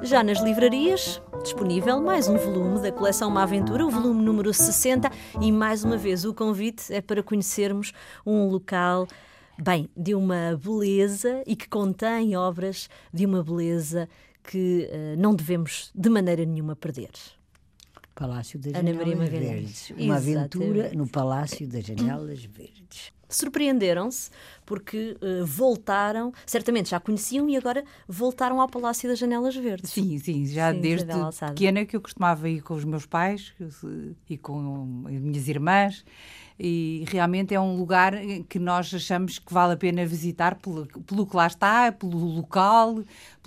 Já nas livrarias, disponível mais um volume da coleção Uma Aventura, o volume número 60, e mais uma vez o convite é para conhecermos um local, bem, de uma beleza e que contém obras de uma beleza que não devemos de maneira nenhuma perder. Palácio das Ana Maria Janelas Magalhães. Verdes. Uma aventura Exatamente. no Palácio das Janelas Verdes. Surpreenderam-se porque voltaram, certamente já conheciam e agora voltaram ao Palácio das Janelas Verdes. Sim, já Sim, desde Isabel Alçada. pequena que eu costumava ir com os meus pais e com as minhas irmãs, e realmente é um lugar que nós achamos que vale a pena visitar pelo que lá está, pelo local,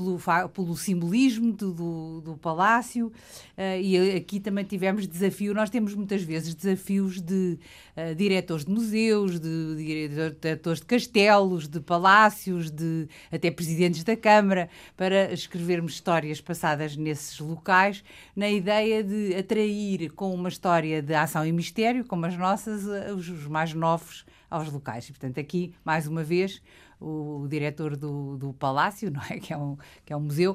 pelo simbolismo do palácio, e aqui também tivemos desafio. Nós temos muitas vezes desafios de diretores de museus, de diretores de castelos, de palácios, de até presidentes da Câmara, para escrevermos histórias passadas nesses locais, na ideia de atrair com uma história de ação e mistério, como as nossas, os mais novos aos locais. E, portanto, aqui, mais uma vez, o diretor do Palácio, não é? que é um museu,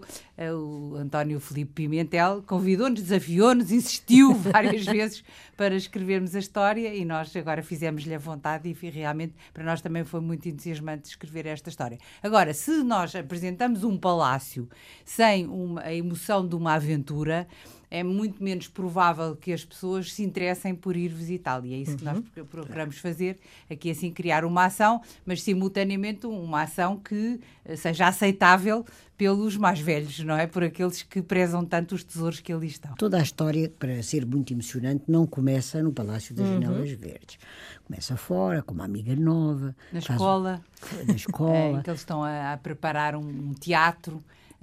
o António Filipe Pimentel, convidou-nos, desafiou-nos, insistiu várias vezes para escrevermos a história, e nós agora fizemos-lhe a vontade, e realmente para nós também foi muito entusiasmante escrever esta história. Agora, se nós apresentamos um palácio sem a emoção de uma aventura, é muito menos provável que as pessoas se interessem por ir visitá-lo. E é isso que nós procuramos fazer, aqui assim criar uma ação, mas simultaneamente uma ação que seja aceitável pelos mais velhos, não é? Por aqueles que prezam tanto os tesouros que ali estão. Toda a história, para ser muito emocionante, não começa no Palácio das Janelas Verdes. Começa fora, com uma amiga nova. Na escola. Na escola. Em que eles estão a preparar um teatro,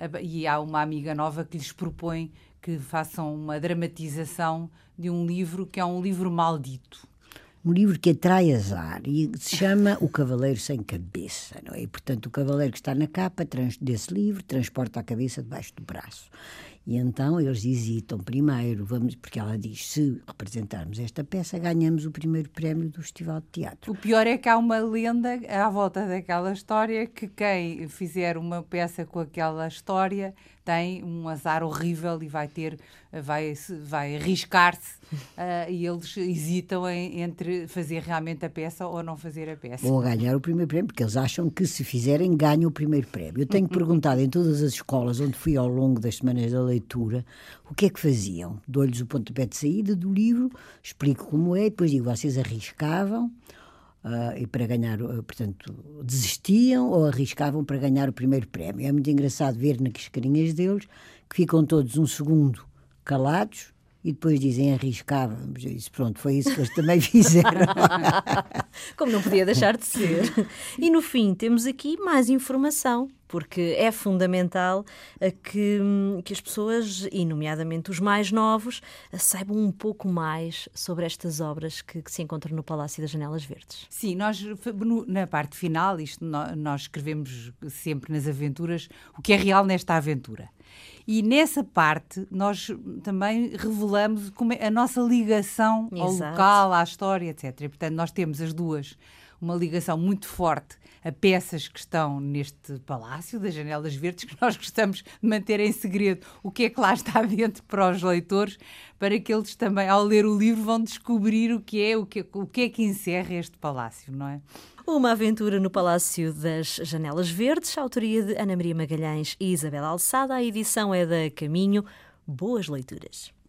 e há uma amiga nova que lhes propõe que façam uma dramatização de um livro que é um livro maldito. Um livro que atrai azar e se chama O Cavaleiro Sem Cabeça, não é? E, portanto, o cavaleiro que está na capa desse livro transporta a cabeça debaixo do braço. E então eles hesitam primeiro, porque ela diz, se representarmos esta peça, ganhamos o primeiro prémio do Festival de Teatro. O pior é que há uma lenda à volta daquela história, que quem fizer uma peça com aquela história tem um azar horrível e vai arriscar-se, e eles hesitam entre fazer realmente a peça ou não fazer a peça. Vão ganhar o primeiro prémio, porque eles acham que se fizerem, ganham o primeiro prémio. Eu tenho perguntado em todas as escolas onde fui ao longo das semanas da leitura, o que é que faziam? Dou-lhes o pontapé de saída do livro, explico como é, e depois digo, vocês arriscavam, e para ganhar, portanto, desistiam ou arriscavam para ganhar o primeiro prémio. É muito engraçado ver nas carinhas deles que ficam todos um segundo calados e depois dizem arriscávamos. E pronto, foi isso que eles também fizeram. Como não podia deixar de ser. E no fim temos aqui mais informação, porque é fundamental que as pessoas, e nomeadamente os mais novos, saibam um pouco mais sobre estas obras que se encontram no Palácio das Janelas Verdes. Sim, nós na parte final, nós escrevemos sempre nas aventuras o que é real nesta aventura. E nessa parte nós também revelamos a nossa ligação ao local, à história, etc. E, portanto, nós temos as duas uma ligação muito forte a peças que estão neste Palácio das Janelas Verdes, que nós gostamos de manter em segredo o que é que lá está dentro para os leitores, para que eles também, ao ler o livro, vão descobrir o que é que encerra este palácio, não é? Uma aventura no Palácio das Janelas Verdes, autoria de Ana Maria Magalhães e Isabel Alçada. A edição é da Caminho. Boas leituras.